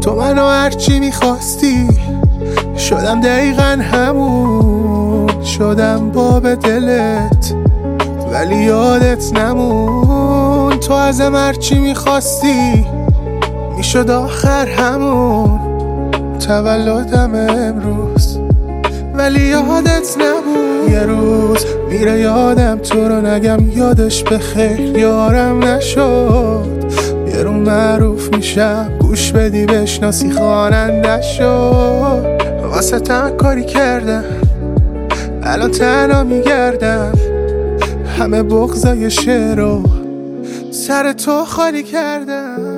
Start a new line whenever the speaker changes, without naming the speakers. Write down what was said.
تو منو هرچی میخواستی، شدم دقیقا همون، شدم باب دلت ولی یادت نمون. تو ازم هرچی میخواستی میشد آخر همون تولدم امروز، ولی یادت نبود. یه روز میره یادم تو رو نگم یادش به خیر یارم نشد. یه رو معروف میشم گوش بدی بشناسی خواننده شد. واسه تن کاری کردم الان تنها میگردم، همه بغضای شعر رو سر تو خالی کردم.